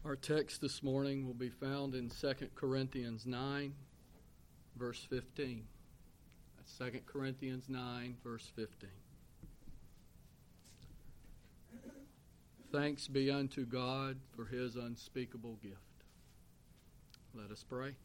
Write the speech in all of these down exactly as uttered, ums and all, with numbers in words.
Our text this morning will be found in Second Corinthians nine, verse fifteen. That's Second Corinthians nine, verse fifteen. Thanks be unto God for his unspeakable gift. Let us pray.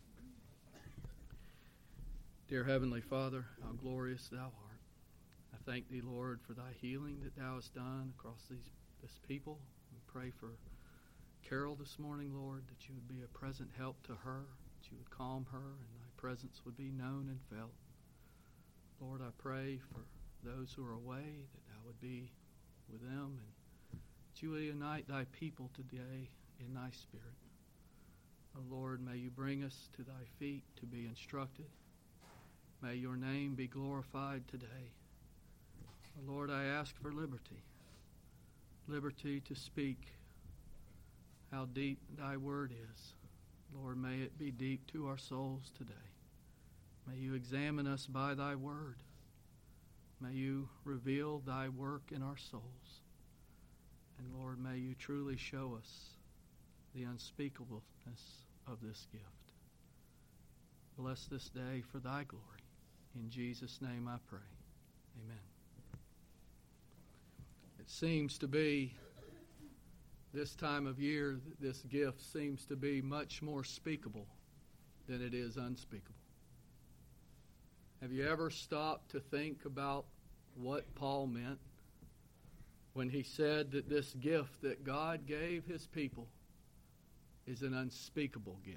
Dear Heavenly Father, how glorious thou art. I thank thee, Lord, for thy healing that thou hast done across these this people. We pray for Carol this morning, Lord, that you would be a present help to her, that you would calm her, and thy presence would be known and felt. Lord, I pray for those who are away, that thou would be with them, and that you would unite thy people today in thy spirit. Oh, Lord, may you bring us to thy feet to be instructed. May your name be glorified today. Oh, Lord, I ask for liberty, liberty to speak how deep thy word is. Lord, may it be deep to our souls today. May you examine us by thy word. May you reveal thy work in our souls. And Lord, may you truly show us the unspeakableness of this gift. Bless this day for thy glory. In Jesus' name I pray. Amen. It seems to be this time of year, this gift seems to be much more speakable than it is unspeakable. Have you ever stopped to think about what Paul meant when he said that this gift that God gave his people is an unspeakable gift?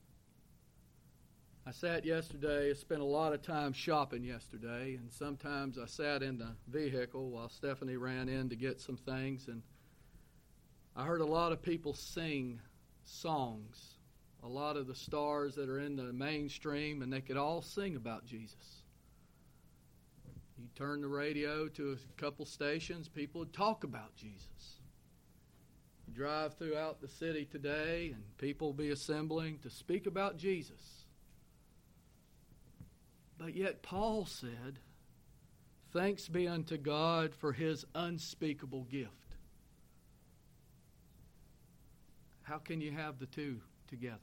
I sat yesterday, I spent a lot of time shopping yesterday, and sometimes I sat in the vehicle while Stephanie ran in to get some things, and I heard a lot of people sing songs, a lot of the stars that are in the mainstream, and they could all sing about Jesus. You turn the radio to a couple stations, people would talk about Jesus. You drive throughout the city today, and people will be assembling to speak about Jesus. But yet Paul said, thanks be unto God for his unspeakable gift. How can you have the two together?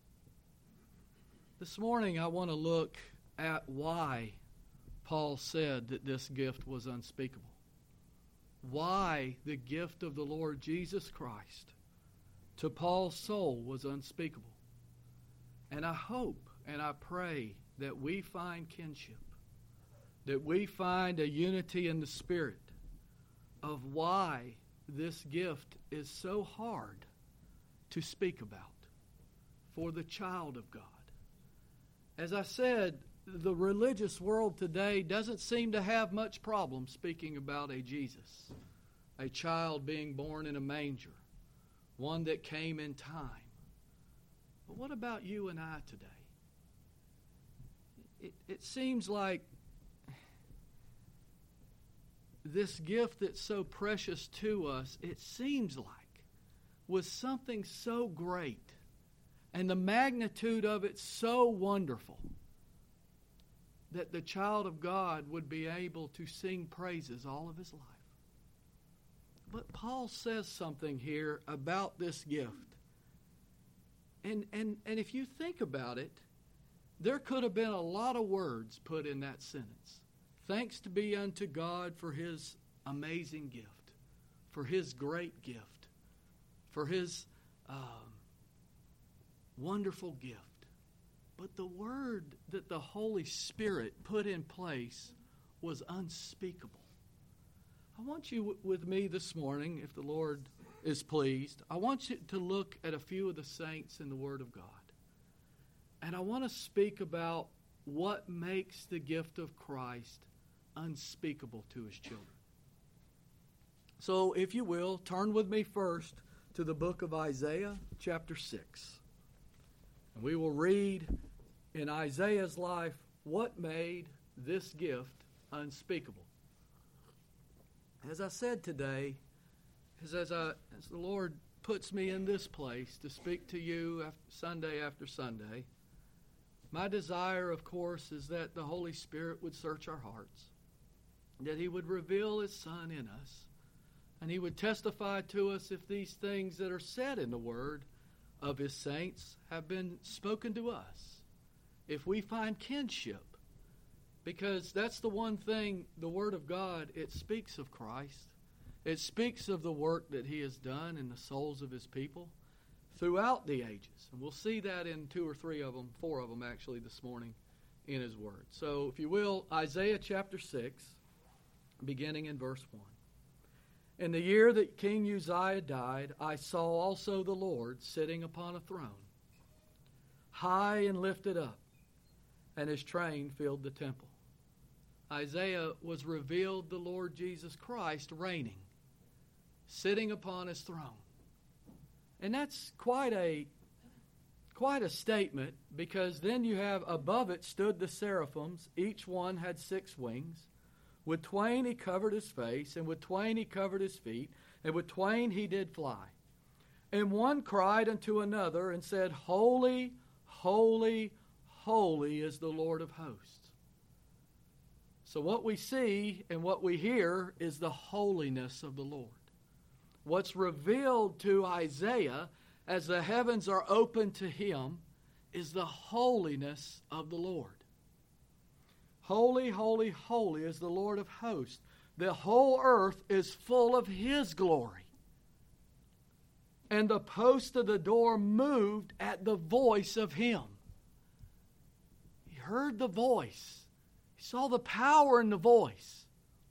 This morning I want to look at why Paul said that this gift was unspeakable. Why the gift of the Lord Jesus Christ to Paul's soul was unspeakable. And I hope and I pray that we find kinship, that we find a unity in the Spirit of why this gift is so hard to speak about for the child of God. As I said, the religious world today doesn't seem to have much problem speaking about a Jesus, a child being born in a manger, one that came in time. But what about you and I today? It, it seems like this gift that's so precious to us, it seems like was something so great and the magnitude of it so wonderful that the child of God would be able to sing praises all of his life. But Paul says something here about this gift. And, and, and if you think about it, there could have been a lot of words put in that sentence. Thanks to be unto God for his amazing gift, for his great gift, for his um, wonderful gift. But the word that the Holy Spirit put in place was unspeakable. I want you w- with me this morning, if the Lord is pleased, I want you to look at a few of the saints in the Word of God. And I want to speak about what makes the gift of Christ unspeakable to his children. So if you will, turn with me first to the book of Isaiah, chapter six. And we will read in Isaiah's life what made this gift unspeakable. As I said today, as, as, I, as the Lord puts me in this place to speak to you after, Sunday after Sunday, my desire, of course, is that the Holy Spirit would search our hearts, that he would reveal his Son in us, and he would testify to us if these things that are said in the Word of His saints have been spoken to us. If we find kinship, because that's the one thing, the Word of God, it speaks of Christ. It speaks of the work that He has done in the souls of His people throughout the ages. And we'll see that in two or three of them, four of them actually this morning in His Word. So if you will, Isaiah chapter six, beginning in verse one. In the year that King Uzziah died, I saw also the Lord sitting upon a throne, high and lifted up, and His train filled the temple. Isaiah was revealed the Lord Jesus Christ reigning, sitting upon His throne. And that's quite a quite a statement, because then you have above it stood the seraphims. Each one had six wings. With twain He covered His face, and with twain He covered His feet, and with twain He did fly. And one cried unto another and said, Holy, holy, holy is the Lord of hosts. So what we see and what we hear is the holiness of the Lord. What's revealed to Isaiah as the heavens are open to him is the holiness of the Lord. Holy, holy, holy is the Lord of hosts. The whole earth is full of His glory. And the post of the door moved at the voice of Him. He heard the voice. He saw the power in the voice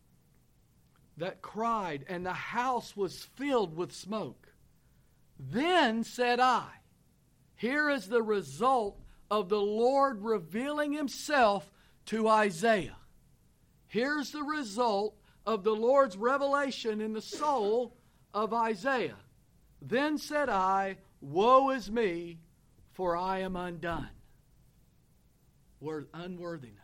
that cried, and the house was filled with smoke. Then said I, here is the result of the Lord revealing Himself to Isaiah. Here's the result of the Lord's revelation in the soul of Isaiah. Then said I, woe is me, for I am undone. Word unworthiness.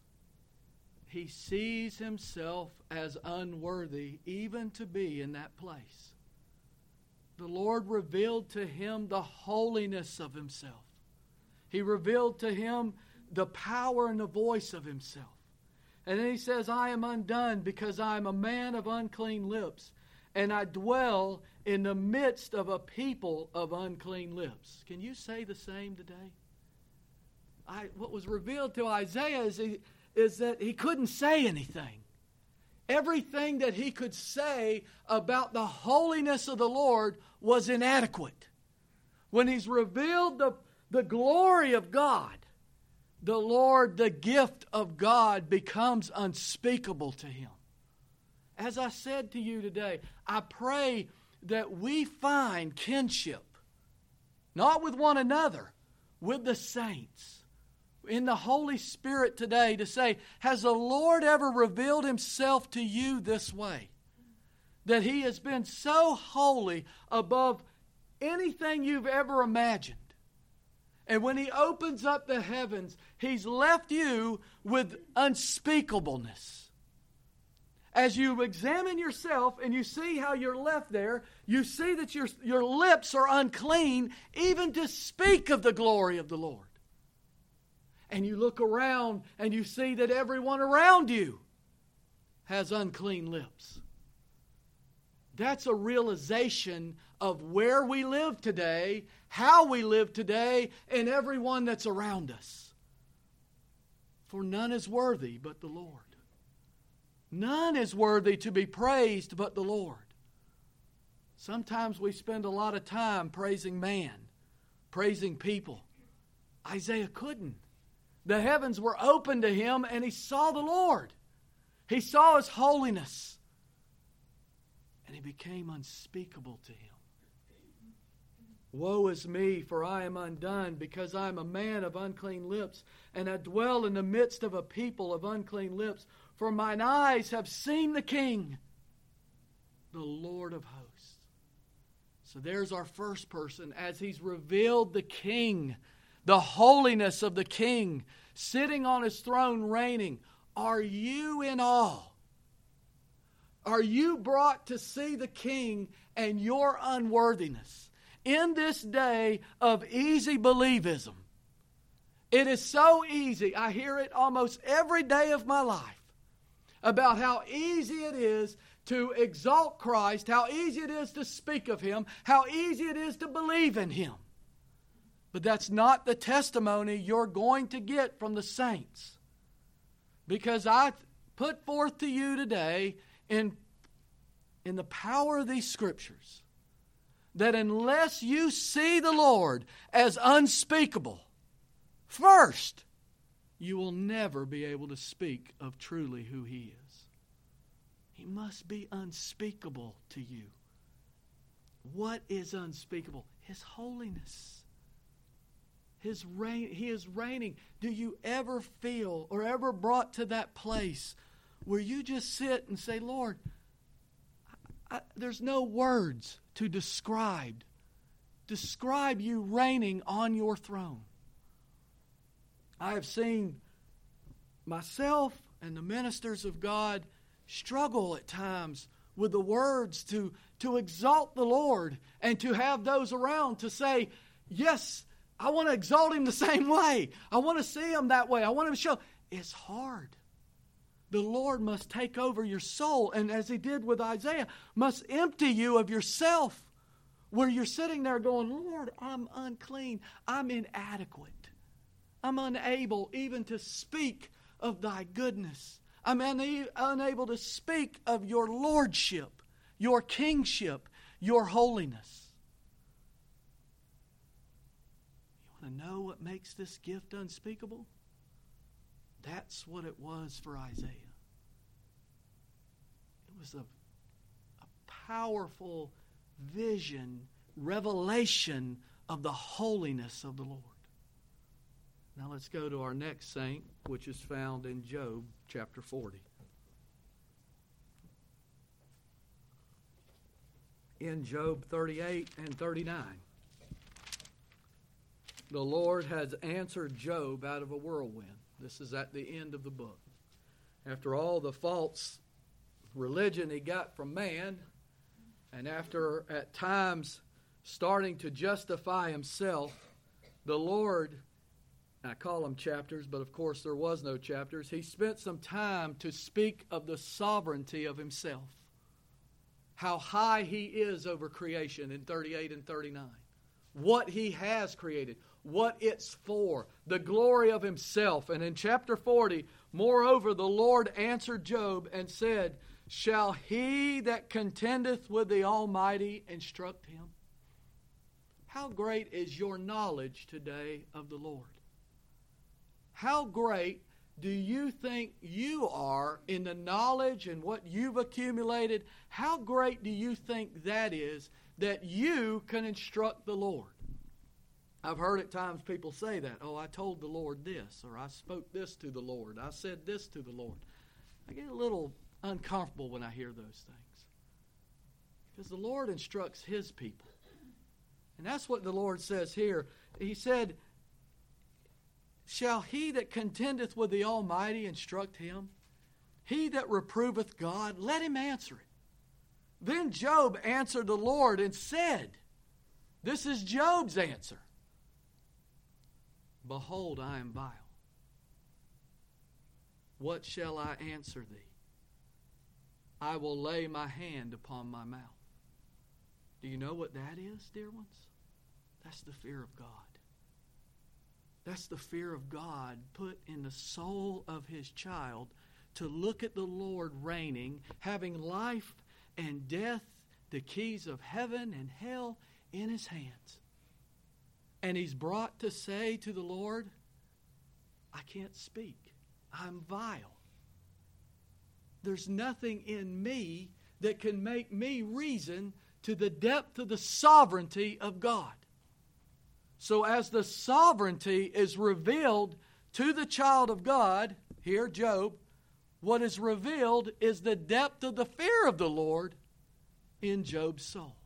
He sees himself as unworthy even to be in that place. The Lord revealed to him the holiness of Himself. He revealed to him the power and the voice of Himself. And then He says, I am undone because I am a man of unclean lips, and I dwell in the midst of a people of unclean lips. Can you say the same today? I, what was revealed to Isaiah is, he, is that he couldn't say anything. Everything that he could say about the holiness of the Lord was inadequate. When He's revealed the, the glory of God, the Lord, the gift of God, becomes unspeakable to him. As I said to you today, I pray that we find kinship, not with one another, with the saints, in the Holy Spirit today, to say, has the Lord ever revealed Himself to you this way? That He has been so holy above anything you've ever imagined. And when He opens up the heavens, He's left you with unspeakableness. As you examine yourself and you see how you're left there, you see that your, your lips are unclean even to speak of the glory of the Lord. And you look around and you see that everyone around you has unclean lips. That's a realization of where we live today, how we live today, and everyone that's around us. For none is worthy but the Lord. None is worthy to be praised but the Lord. Sometimes we spend a lot of time praising man, praising people. Isaiah couldn't. The heavens were open to him and he saw the Lord. He saw His holiness. And He became unspeakable to him. Woe is me, for I am undone, because I am a man of unclean lips, and I dwell in the midst of a people of unclean lips. For mine eyes have seen the King, the Lord of hosts. So there's our first person, as He's revealed the King, the holiness of the King, sitting on His throne reigning. Are you in awe? Are you brought to see the King and your unworthiness? In this day of easy believism, it is so easy. I hear it almost every day of my life about how easy it is to exalt Christ, how easy it is to speak of Him, how easy it is to believe in Him. But that's not the testimony you're going to get from the saints. Because I put forth to you today in, in the power of these Scriptures that unless you see the Lord as unspeakable, first, you will never be able to speak of truly who He is. He must be unspeakable to you. What is unspeakable? His holiness. His reign, He is reigning. Do you ever feel or ever brought to that place where you just sit and say, Lord, I, I, there's no words to describe. Describe you reigning on your throne. I have seen myself and the ministers of God struggle at times with the words to, to exalt the Lord and to have those around to say, yes, I want to exalt Him the same way. I want to see Him that way. I want to show. It's hard. The Lord must take over your soul, and as He did with Isaiah, must empty you of yourself, where you're sitting there going, Lord, I'm unclean. I'm inadequate. I'm unable even to speak of Thy goodness. I'm una- unable to speak of Your lordship, Your kingship, Your holiness. You want to know what makes this gift unspeakable? That's what it was for Isaiah. It was a, a powerful vision, revelation of the holiness of the Lord. Now let's go to our next saint, which is found in Job chapter forty. In Job thirty-eight and thirty-nine, the Lord has answered Job out of a whirlwind. This is at the end of the book. After all the false religion he got from man, and after at times starting to justify himself, the Lord, I call them chapters, but of course there was no chapters, he spent some time to speak of the sovereignty of Himself. How high He is over creation in thirty-eight and thirty-nine. What He has created. What it's for. The glory of Himself. And in chapter forty, moreover, the Lord answered Job and said, shall he that contendeth with the Almighty instruct him? How great is your knowledge today of the Lord? How great do you think you are in the knowledge and what you've accumulated? How great do you think that is that you can instruct the Lord? I've heard at times people say that. Oh, I told the Lord this, or I spoke this to the Lord. I said this to the Lord. I get a little uncomfortable when I hear those things. Because the Lord instructs His people. And that's what the Lord says here. He said, shall he that contendeth with the Almighty instruct him? He that reproveth God, let him answer it. Then Job answered the Lord and said, this is Job's answer. Behold, I am vile. What shall I answer thee? I will lay my hand upon my mouth. Do you know what that is, dear ones? That's the fear of God. That's the fear of God put in the soul of His child to look at the Lord reigning, having life and death, the keys of heaven and hell in His hands. And He's brought to say to the Lord, I can't speak. I'm vile. There's nothing in me that can make me reason to the depth of the sovereignty of God. So as the sovereignty is revealed to the child of God, here Job, what is revealed is the depth of the fear of the Lord in Job's soul.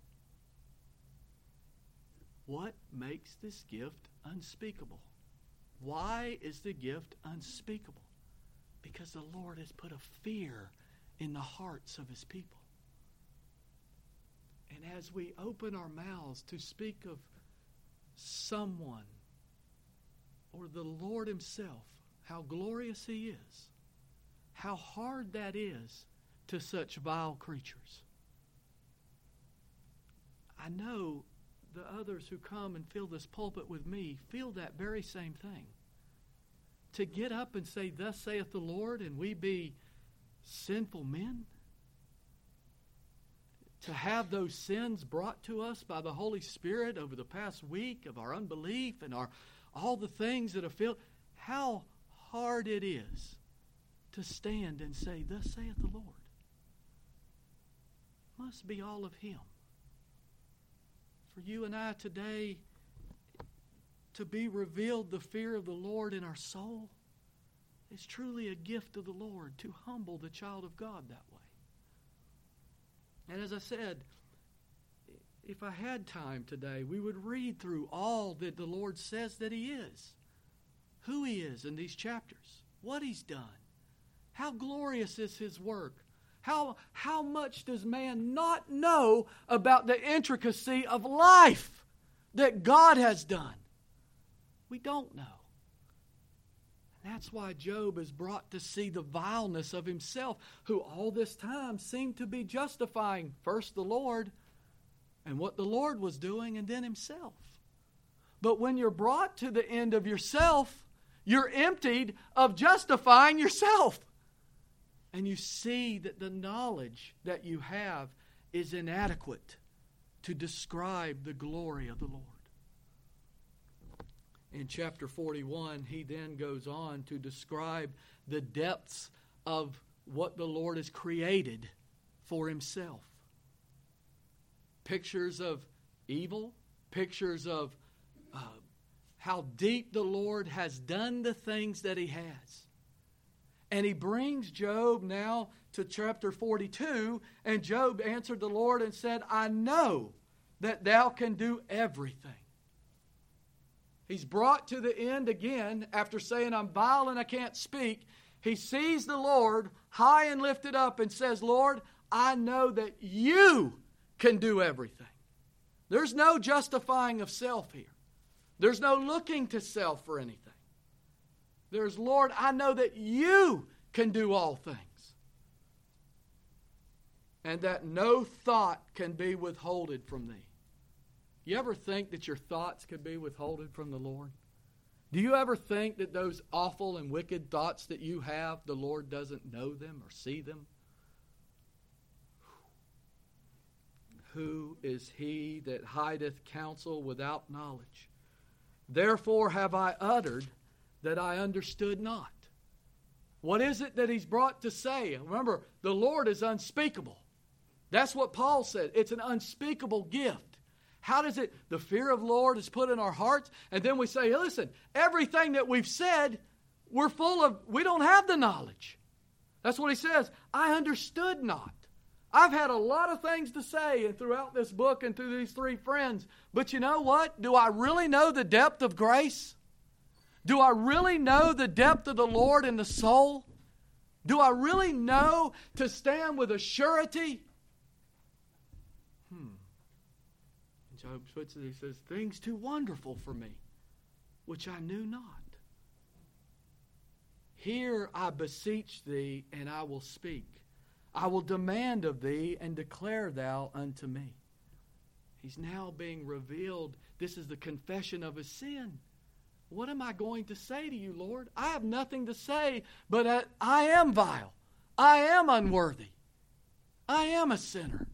What makes this gift unspeakable? Why is the gift unspeakable? Because the Lord has put a fear in the hearts of His people. And as we open our mouths to speak of someone or the Lord Himself, how glorious He is, how hard that is to such vile creatures. I know the others who come and fill this pulpit with me feel that very same thing. To get up and say, thus saith the Lord, and we be sinful men? To have those sins brought to us by the Holy Spirit over the past week of our unbelief and our all the things that have filled, how hard it is to stand and say, thus saith the Lord. It must be all of Him. For you and I today to be revealed the fear of the Lord in our soul is truly a gift of the Lord to humble the child of God that way. And as I said, if I had time today, we would read through all that the Lord says that He is, who He is in these chapters, what He's done, how glorious is His work, how, how much does man not know about the intricacy of life that God has done. We don't know. And that's why Job is brought to see the vileness of himself, who all this time seemed to be justifying first the Lord and what the Lord was doing, and then himself. But when you're brought to the end of yourself, you're emptied of justifying yourself. And you see that the knowledge that you have is inadequate to describe the glory of the Lord. In chapter forty-one, he then goes on to describe the depths of what the Lord has created for himself. Pictures of evil, pictures of uh, how deep the Lord has done the things that he has. And he brings Job now to chapter forty-two, and Job answered the Lord and said, I know that thou can do everything. He's brought to the end again after saying, I'm vile and I can't speak. He sees the Lord high and lifted up and says, Lord, I know that you can do everything. There's no justifying of self here. There's no looking to self for anything. There's, Lord, I know that you can do all things. And that no thought can be withholded from thee. You ever think that your thoughts could be withholded from the Lord? Do you ever think that those awful and wicked thoughts that you have, the Lord doesn't know them or see them? Who is he that hideth counsel without knowledge? Therefore have I uttered that I understood not. What is it that he's brought to say? Remember, the Lord is unspeakable. That's what Paul said. It's an unspeakable gift. How does it, the fear of the Lord is put in our hearts, and then we say, hey, listen, everything that we've said, we're full of, we don't have the knowledge. That's what he says. I understood not. I've had a lot of things to say and throughout this book and through these three friends, but you know what? Do I really know the depth of grace? Do I really know the depth of the Lord in the soul? Do I really know to stand with a surety? Hmm. Job puts it, he says, things too wonderful for me, which I knew not. Here I beseech thee, and I will speak. I will demand of thee, and declare thou unto me. He's now being revealed. This is the confession of his sin. What am I going to say to you, Lord? I have nothing to say, but I, I am vile. I am unworthy. I am a sinner.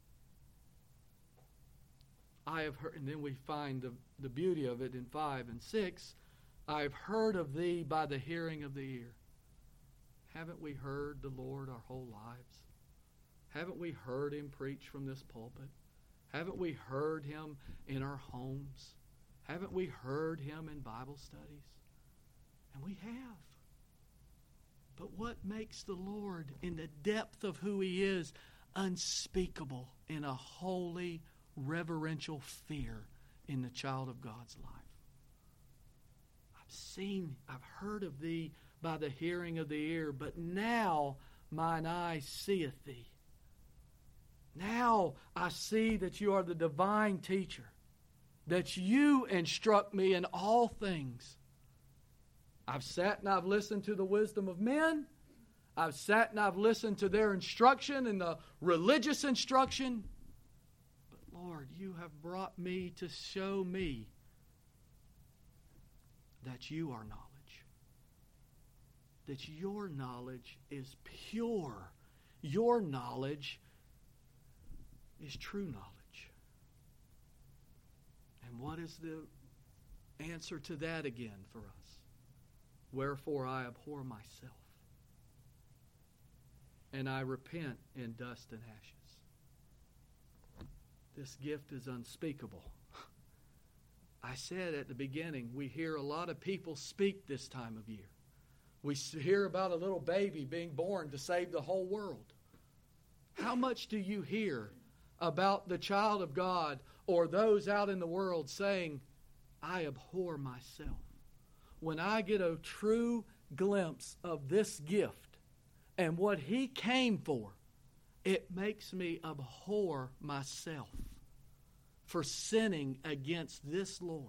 I have heard, and then we find the, the beauty of it in five and six. I have heard of thee by the hearing of the ear. Haven't we heard the Lord our whole lives? Haven't we heard him preach from this pulpit? Haven't we heard him in our homes? Haven't we heard him in Bible studies? And we have. But what makes the Lord in the depth of who he is unspeakable in a holy, reverential fear in the child of God's life? I've seen, I've heard of thee by the hearing of the ear, but now mine eye seeth thee. Now I see that you are the divine teacher, that you instruct me in all things. I've sat and I've listened to the wisdom of men. I've sat and I've listened to their instruction and the religious instruction. Lord, you have brought me to show me that you are knowledge. That your knowledge is pure. Your knowledge is true knowledge. And what is the answer to that again for us? Wherefore I abhor myself, and I repent in dust and ashes. This gift is unspeakable. I said at the beginning, we hear a lot of people speak this time of year. We hear about a little baby being born to save the whole world. How much do you hear about the child of God or those out in the world saying, I abhor myself? When I get a true glimpse of this gift and what He came for, it makes me abhor myself for sinning against this Lord.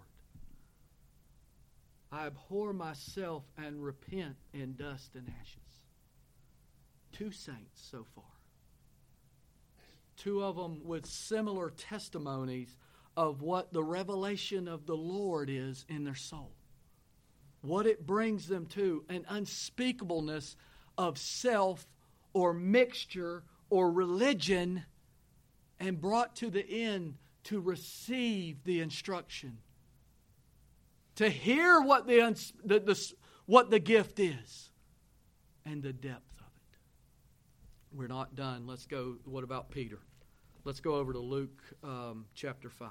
I abhor myself and repent in dust and ashes. Two saints so far. Two of them with similar testimonies of what the revelation of the Lord is in their soul. What it brings them to, an unspeakableness of self or mixture or religion, and brought to the end to receive the instruction. To hear what the, uns- the, the, what the gift is and the depth of it. We're not done. Let's go. What about Peter? Let's go over to Luke um, chapter five.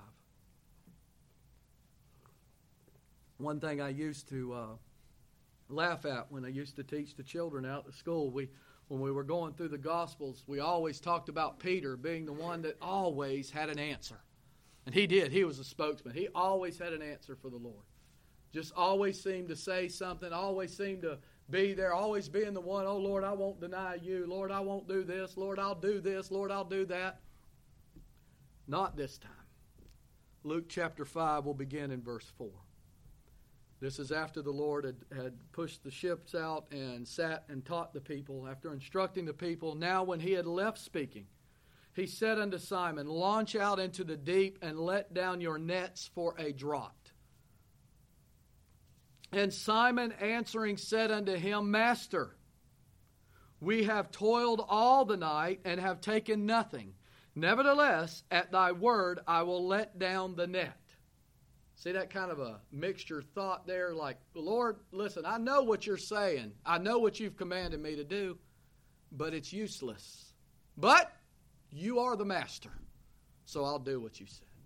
One thing I used to uh, laugh at when I used to teach the children out at school, we when we were going through the Gospels, we always talked about Peter being the one that always had an answer. And he did. He was a spokesman. He always had an answer for the Lord. Just always seemed to say something, always seemed to be there, always being the one, oh, Lord, I won't deny you. Lord, I won't do this. Lord, I'll do this. Lord, I'll do that. Not this time. Luke chapter five will begin in verse four. This is after the Lord had, had pushed the ships out and sat and taught the people, after instructing the people. Now when he had left speaking, he said unto Simon, launch out into the deep and let down your nets for a draught. And Simon answering said unto him, Master, we have toiled all the night and have taken nothing. Nevertheless, at thy word I will let down the net. See that kind of a mixture thought there, like, Lord, listen, I know what you're saying. I know what you've commanded me to do, but it's useless. But you are the master, so I'll do what you said.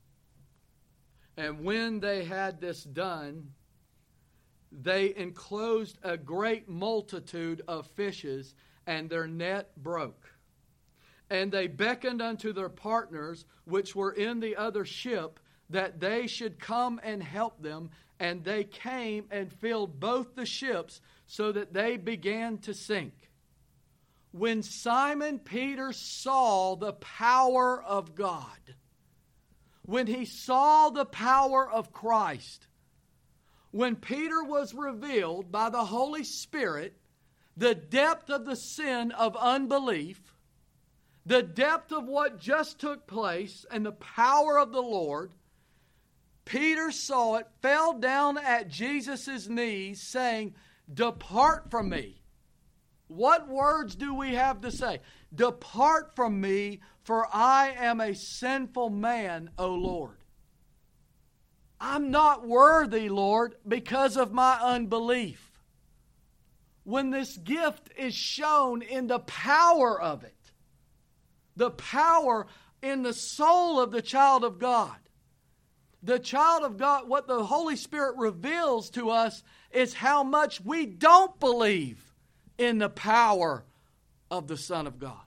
And when they had this done, they enclosed a great multitude of fishes, and their net broke. And they beckoned unto their partners, which were in the other ship, that they should come and help them. And they came and filled both the ships, so that they began to sink. When Simon Peter saw the power of God, when he saw the power of Christ, when Peter was revealed by the Holy Spirit the depth of the sin of unbelief, the depth of what just took place, and the power of the Lord, Peter saw it, fell down at Jesus' knees, saying, depart from me. What words do we have to say? Depart from me, for I am a sinful man, O Lord. I'm not worthy, Lord, because of my unbelief. When this gift is shown in the power of it, the power in the soul of the child of God, the child of God, what the Holy Spirit reveals to us is how much we don't believe in the power of the Son of God.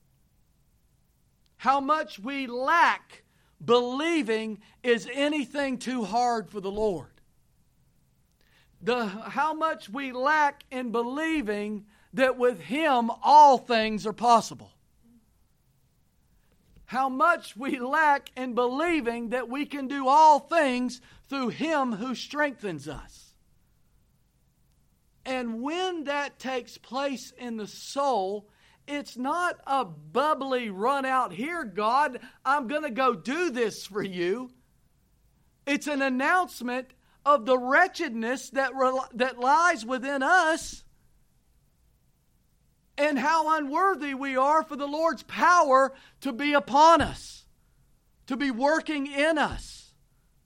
How much we lack believing is anything too hard for the Lord. The, how much we lack in believing that with Him all things are possible. How much we lack in believing that we can do all things through Him who strengthens us. And when that takes place in the soul, It's not a bubbly run out here, God, I'm going to go do this for you. It's an announcement of the wretchedness that, that lies within us and how unworthy we are for the Lord's power to be upon us, to be working in us.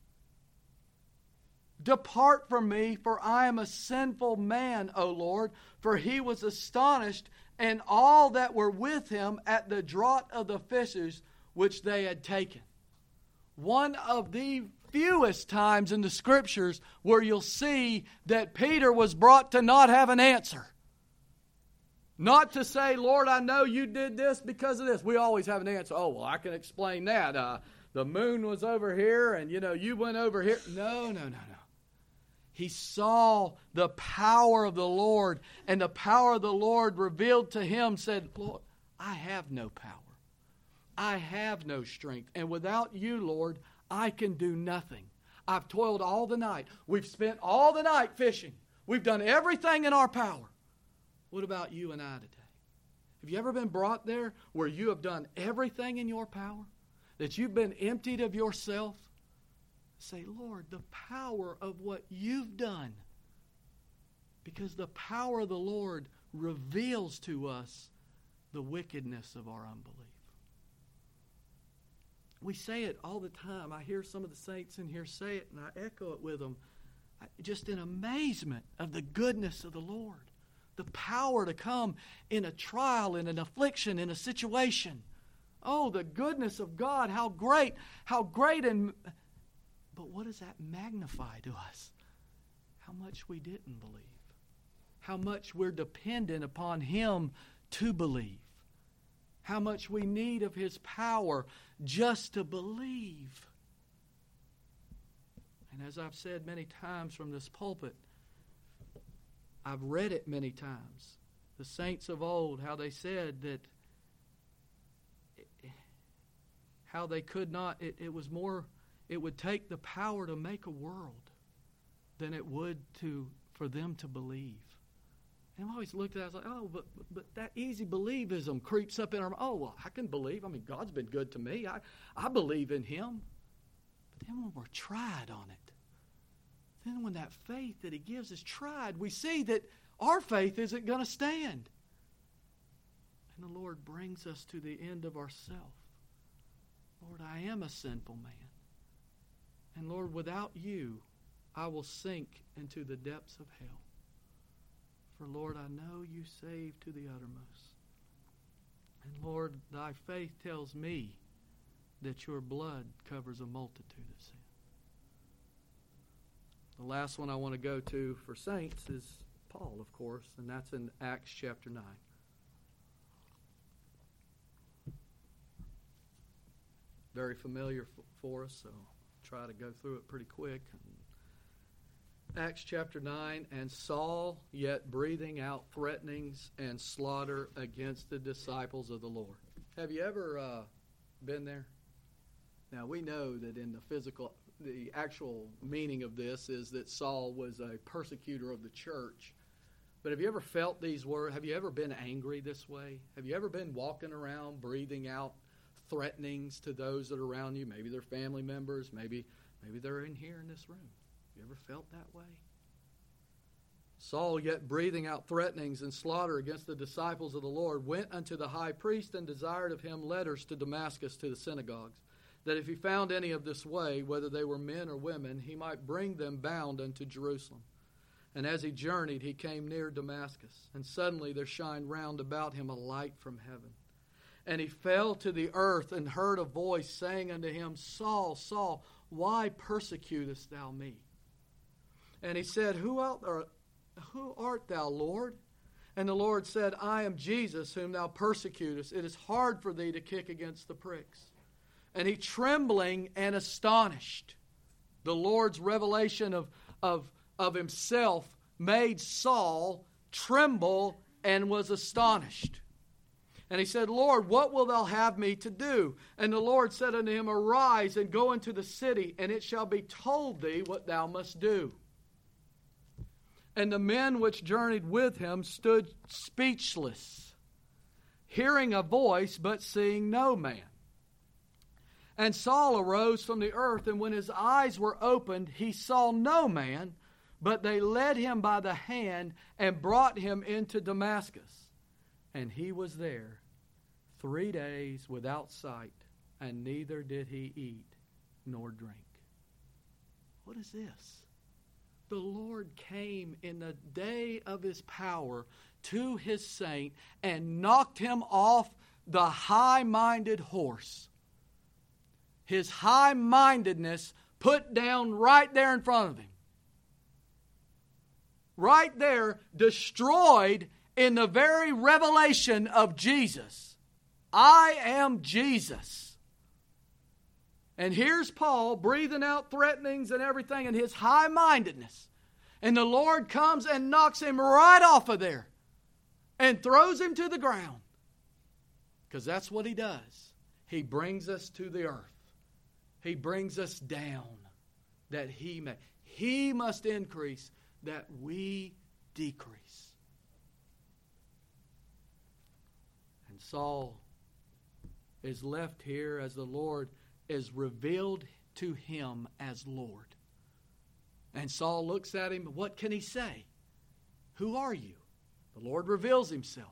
Depart from me, for I am a sinful man, O Lord. For he was astonished, and all that were with him at the draught of the fishes which they had taken. One of the fewest times in the Scriptures where you'll see that Peter was brought to not have an answer. Not to say, Lord, I know you did this because of this. We always have an answer. Oh, well, I can explain that. Uh, the moon was over here and, you know, you went over here. No, no, no, no. He saw the power of the Lord, and the power of the Lord revealed to him said, Lord, I have no power. I have no strength. And without you, Lord, I can do nothing. I've toiled all the night. We've spent all the night fishing. We've done everything in our power. What about you and I today? Have you ever been brought there where you have done everything in your power? That you've been emptied of yourself? Say, Lord, the power of what you've done. Because the power of the Lord reveals to us the wickedness of our unbelief. We say it all the time. I hear some of the saints in here say it, and I echo it with them. Just in amazement of the goodness of the Lord. The power to come in a trial, in an affliction, in a situation. Oh, the goodness of God, how great, how great. And but what does that magnify to us? How much we didn't believe. How much we're dependent upon Him to believe. How much we need of His power just to believe. And as I've said many times from this pulpit, I've read it many times. The saints of old, how they said that how they could not, it, it was more, it would take the power to make a world than it would to for them to believe. And I always looked at it, I was like, oh, but, but, but that easy believism creeps up in our, oh, well, I can believe. I mean, God's been good to me. I, I believe in Him. But then when we're tried on it, then when that faith that He gives is tried, we see that our faith isn't going to stand. And the Lord brings us to the end of ourself. Lord, I am a sinful man. And Lord, without you, I will sink into the depths of hell. For Lord, I know you save to the uttermost. And Lord, thy faith tells me that your blood covers a multitude of sins. The last one I want to go to for saints is Paul, of course, and that's in Acts chapter nine. Very familiar f- for us, so I'll try to go through it pretty quick. Acts chapter nine, and Saul, yet breathing out threatenings and slaughter against the disciples of the Lord. Have you ever uh, been there? Now, we know that in the physical, the actual meaning of this is that Saul was a persecutor of the church. But have you ever felt these words? Have you ever been angry this way? Have you ever been walking around breathing out threatenings to those that are around you? Maybe they're family members. Maybe, maybe they're in here in this room. You ever felt that way? Saul, yet breathing out threatenings and slaughter against the disciples of the Lord, went unto the high priest and desired of him letters to Damascus to the synagogues, that if he found any of this way, whether they were men or women, he might bring them bound unto Jerusalem. And as he journeyed, he came near Damascus, and suddenly there shined round about him a light from heaven. And he fell to the earth and heard a voice saying unto him, Saul, Saul, why persecutest thou me? And he said, Who art, or, who art thou, Lord? And the Lord said, I am Jesus, whom thou persecutest. It is hard for thee to kick against the pricks. And he, trembling and astonished, the Lord's revelation of, of, of himself made Saul tremble and was astonished. And he said, Lord, what wilt thou have me to do? And the Lord said unto him, Arise and go into the city, and it shall be told thee what thou must do. And the men which journeyed with him stood speechless. hearing a voice, but seeing no man. And Saul arose from the earth, and when his eyes were opened, he saw no man, but they led him by the hand and brought him into Damascus. And he was there three days without sight, and neither did he eat nor drink. What is this? The Lord came in the day of his power to his saint and knocked him off the high-minded horse. His high-mindedness put down right there in front of him. Right there, destroyed in the very revelation of Jesus. I am Jesus. And here's Paul breathing out threatenings and everything and his high-mindedness. And the Lord comes and knocks him right off of there and throws him to the ground. Because that's what he does. He brings us to the earth. He brings us down that he may. He must increase that we decrease. And Saul is left here as the Lord is revealed to him as Lord. And Saul looks at him. What can he say? Who are you? The Lord reveals himself.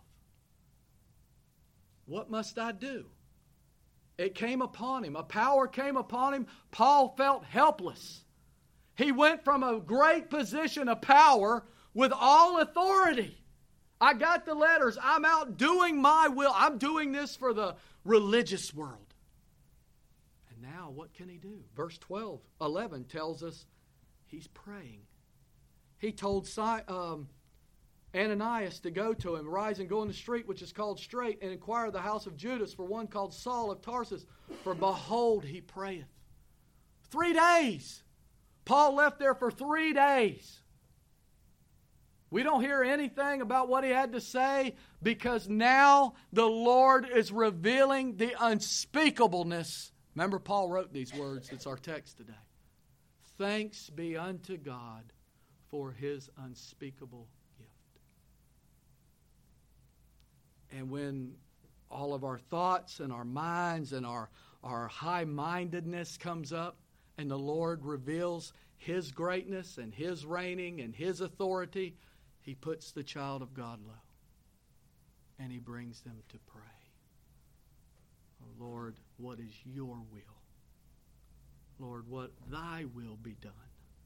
What must I do? It came upon him. A power came upon him. Paul felt helpless. He went from a great position of power with all authority. I got the letters. I'm out doing my will. I'm doing this for the religious world. And now what can he do? Verse twelve, eleven tells us he's praying. He told um, Ananias to go to him, rise and go in the street which is called Straight, and inquire of the house of Judas for one called Saul of Tarsus. For behold, he prayeth. Three days. Paul left there for three days. We don't hear anything about what he had to say because now the Lord is revealing the unspeakableness. Remember, Paul wrote these words. It's our text today. Thanks be unto God for his unspeakable gift. And when all of our thoughts and our minds and our, our high-mindedness comes up, and the Lord reveals his greatness and his reigning and his authority, he puts the child of God low. And he brings them to pray. Oh Lord, what is your will? Lord, what thy will be done.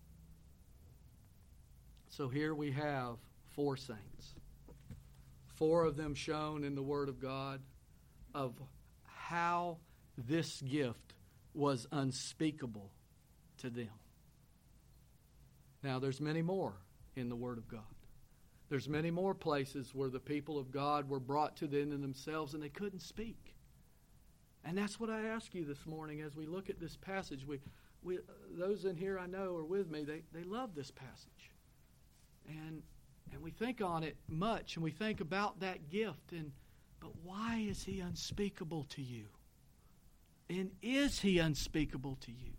So here we have four saints. Four of them shown in the Word of God of how this gift was unspeakable to them. Now, there's many more in the Word of God. There's many more places where the people of God were brought to the end of themselves and they couldn't speak. And that's what I ask you this morning as we look at this passage. We, we, those in here I know are with me. They, they love this passage. And, and we think on it much and we think about that gift. And but why is he unspeakable to you? And is he unspeakable to you?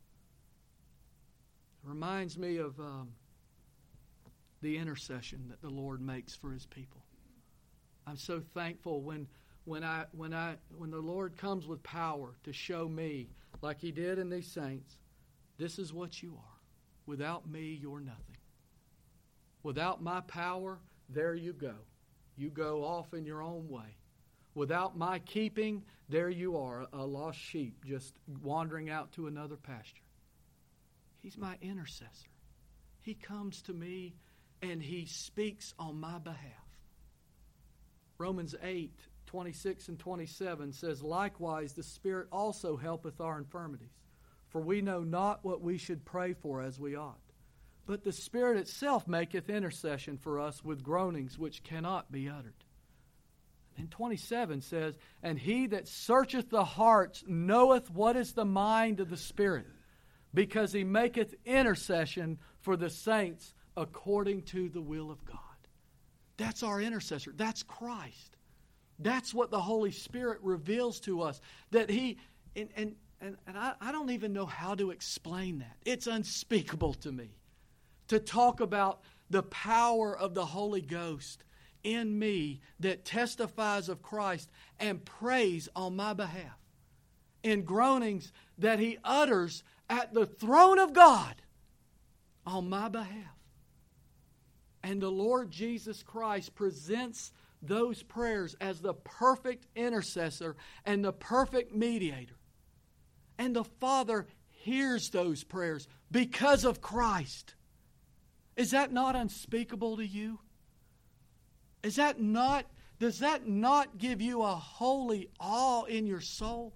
It reminds me of um, the intercession that the Lord makes for his people. I'm so thankful when when I when I when the Lord comes with power to show me, like he did in these saints, this is what you are. Without me, you're nothing. Without my power, there you go. You go off in your own way. Without my keeping, there you are, a lost sheep just wandering out to another pasture. He's my intercessor. He comes to me and he speaks on my behalf. Romans eight, twenty-six and twenty-seven says, likewise the Spirit also helpeth our infirmities, for we know not what we should pray for as we ought. But the Spirit itself maketh intercession for us with groanings which cannot be uttered. And twenty-seven says, and he that searcheth the hearts knoweth what is the mind of the Spirit, because he maketh intercession for the saints according to the will of God. That's our intercessor. That's Christ. That's what the Holy Spirit reveals to us. That he, and, and, and, and I, I don't even know how to explain that. It's unspeakable to me to talk about the power of the Holy Ghost in me that testifies of Christ and prays on my behalf in groanings that He utters at the throne of God on my behalf. And the Lord Jesus Christ presents those prayers as the perfect intercessor and the perfect mediator. And the Father hears those prayers because of Christ. Is that not unspeakable to you? Is that not, does that not give you a holy awe in your soul?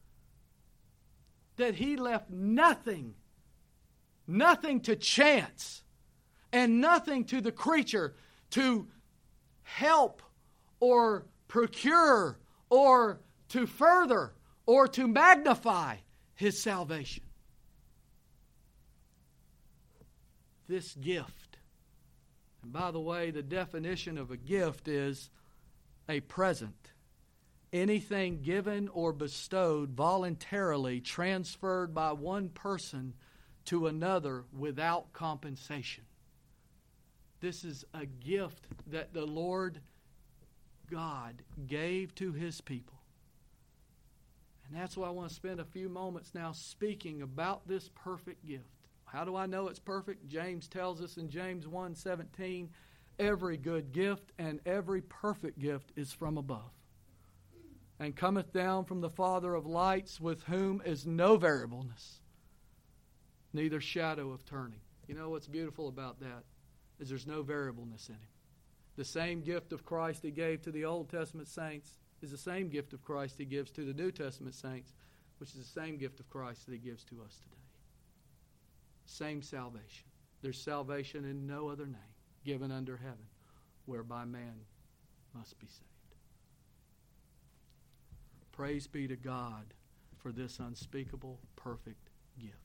That He left nothing, nothing to chance, and nothing to the creature to help or procure or to further or to magnify His salvation. This gift. And by the way, the definition of a gift is a present. Anything given or bestowed voluntarily, transferred by one person to another without compensation. This is a gift that the Lord God gave to His people. And that's why I want to spend a few moments now speaking about this perfect gift. How do I know it's perfect? James tells us in James one seventeen, every good gift and every perfect gift is from above, and cometh down from the Father of lights, with whom is no variableness, neither shadow of turning. You know what's beautiful about that is there's no variableness in Him. The same gift of Christ He gave to the Old Testament saints is the same gift of Christ He gives to the New Testament saints, which is the same gift of Christ that He gives to us today. Same salvation. There's salvation in no other name given under heaven whereby man must be saved. Praise be to God for this unspeakable, perfect gift.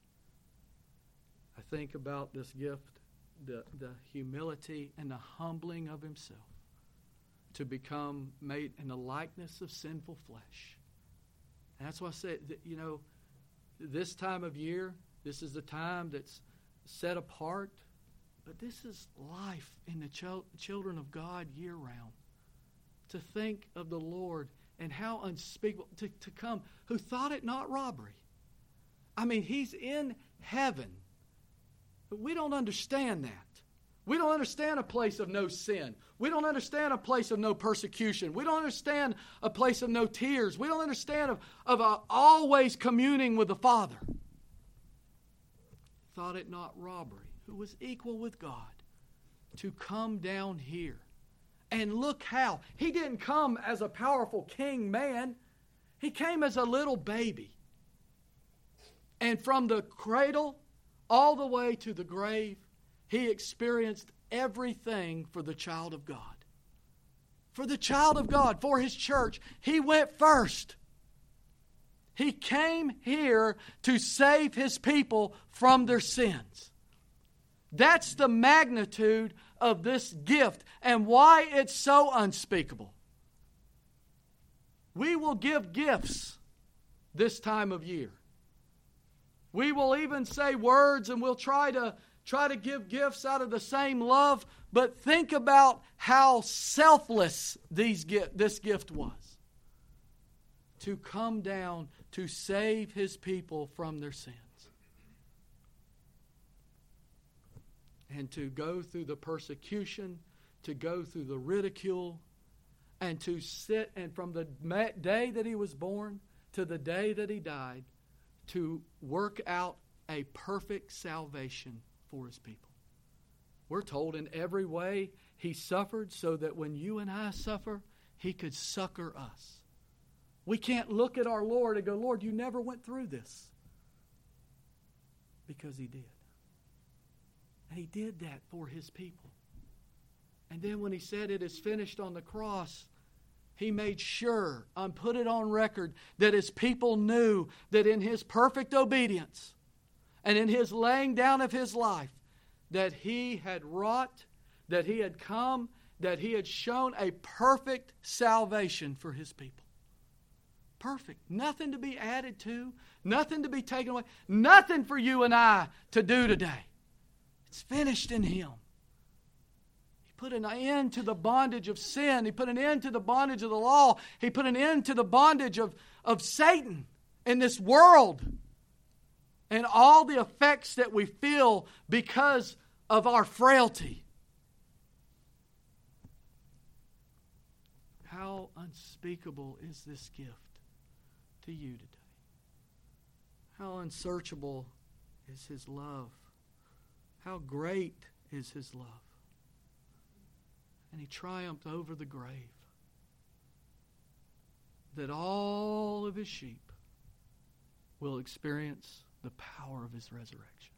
I think about this gift, the, the humility and the humbling of Himself to become made in the likeness of sinful flesh. And that's why I said, that, you know, this time of year, this is the time that's set apart, but this is life in the ch- children of God year round. To think of the Lord and how unspeakable, to, to come, who thought it not robbery. I mean, He's in heaven, but we don't understand that. We don't understand a place of no sin. We don't understand a place of no persecution. We don't understand a place of no tears. We don't understand of, of uh, always communing with the Father. Thought it not robbery, who was equal with God, to come down here. And look how. He didn't come as a powerful king man. He came as a little baby. And from the cradle all the way to the grave, He experienced everything for the child of God. For the child of God, for His church, He went first. He came here to save His people from their sins. That's the magnitude of this gift and why it's so unspeakable. We will give gifts this time of year. We will even say words and we'll try to try to give gifts out of the same love, but think about how selfless these this gift was. To come down to save His people from their sins. And to go through the persecution, to go through the ridicule, and to sit, and from the day that He was born to the day that He died, to work out a perfect salvation for His people. We're told in every way He suffered so that when you and I suffer, He could succor us. We can't look at our Lord and go, Lord, you never went through this. Because He did. And He did that for His people. And then when He said it is finished on the cross, He made sure and put it on record that His people knew that in His perfect obedience and in His laying down of His life, that He had wrought, that He had come, that He had shown a perfect salvation for His people. Perfect. Nothing to be added to. Nothing to be taken away. Nothing for you and I to do today. It's finished in Him. He put an end to the bondage of sin. He put an end to the bondage of the law. He put an end to the bondage of, of Satan in this world and all the effects that we feel because of our frailty. How unspeakable is this gift to you today? How unsearchable is His love? How great is His love? And He triumphed over the grave, that all of His sheep will experience the power of His resurrection.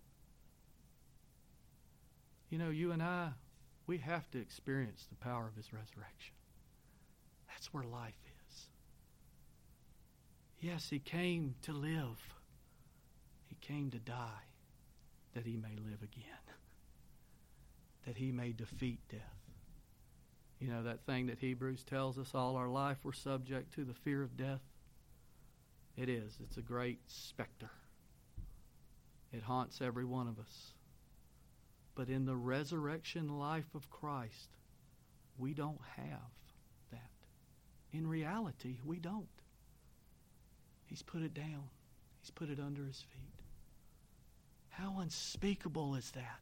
You know, you and I, we have to experience the power of His resurrection. That's where life is. Yes, He came to live. He came to die that He may live again, that He may defeat death. You know, that thing that Hebrews tells us all our life we're subject to, the fear of death. It is. It's a great specter. It haunts every one of us. But in the resurrection life of Christ, we don't have that. In reality, we don't. He's put it down. He's put it under His feet. How unspeakable is that?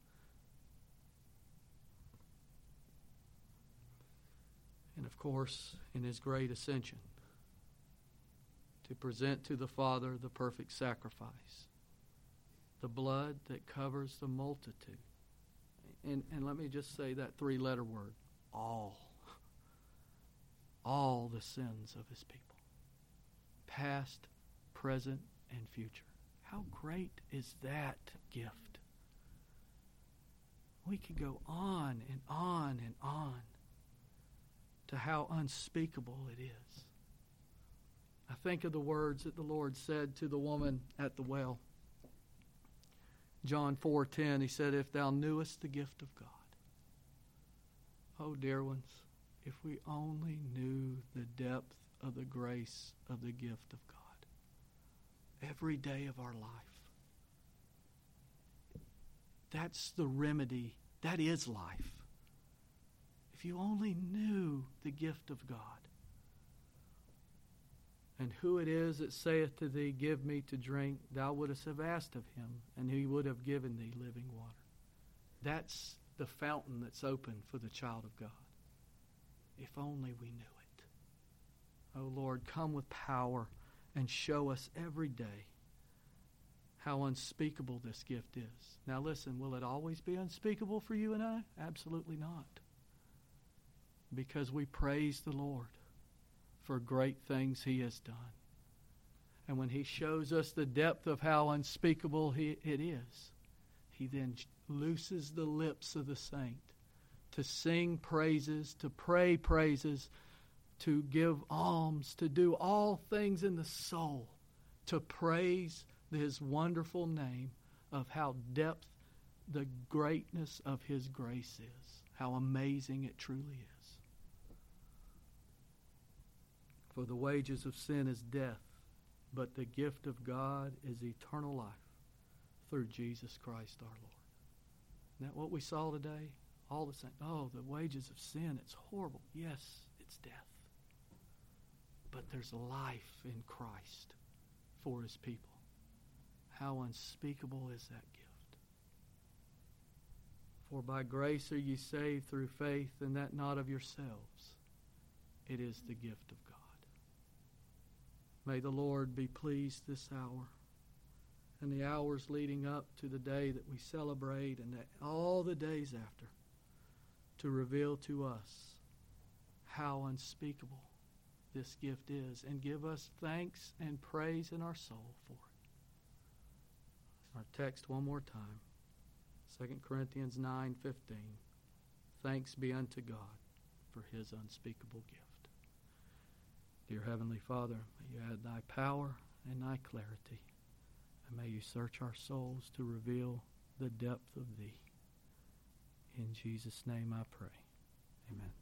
And of course, in His great ascension, to present to the Father the perfect sacrifice, the blood that covers the multitude. And, and let me just say that three-letter word, all. All the sins of His people, past, present, and future. How great is that gift? We could go on and on and on to how unspeakable it is. I think of the words that the Lord said to the woman at the well. John four ten, He said, if thou knewest the gift of God. Oh, dear ones, if we only knew the depth of the grace of the gift of God every day of our life. That's the remedy. That is life. If you only knew the gift of God and who it is that saith to thee, give me to drink, thou wouldst have asked of Him, and He would have given thee living water. That's the fountain that's open for the child of God. If only we knew it. Oh Lord, come with power and show us every day how unspeakable this gift is. Now listen, will it always be unspeakable for you and I? Absolutely not. Because we praise the Lord for great things He has done. And when He shows us the depth of how unspeakable he, it is, He then looses the lips of the saint to sing praises, to pray praises, to give alms, to do all things in the soul, to praise His wonderful name of how depth the greatness of His grace is, how amazing it truly is. For the wages of sin is death, but the gift of God is eternal life through Jesus Christ our Lord. Isn't that what we saw today? All the same. Oh, the wages of sin, it's horrible. Yes, it's death. But there's life in Christ for His people. How unspeakable is that gift? For by grace are ye saved through faith, and that not of yourselves. It is the gift of God. May the Lord be pleased this hour and the hours leading up to the day that we celebrate and that all the days after to reveal to us how unspeakable this gift is and give us thanks and praise in our soul for it. Our text one more time. Second Corinthians nine fifteen. Thanks be unto God for His unspeakable gift. Dear Heavenly Father, may You add Thy power and Thy clarity, and may You search our souls to reveal the depth of Thee. In Jesus' name I pray. Amen.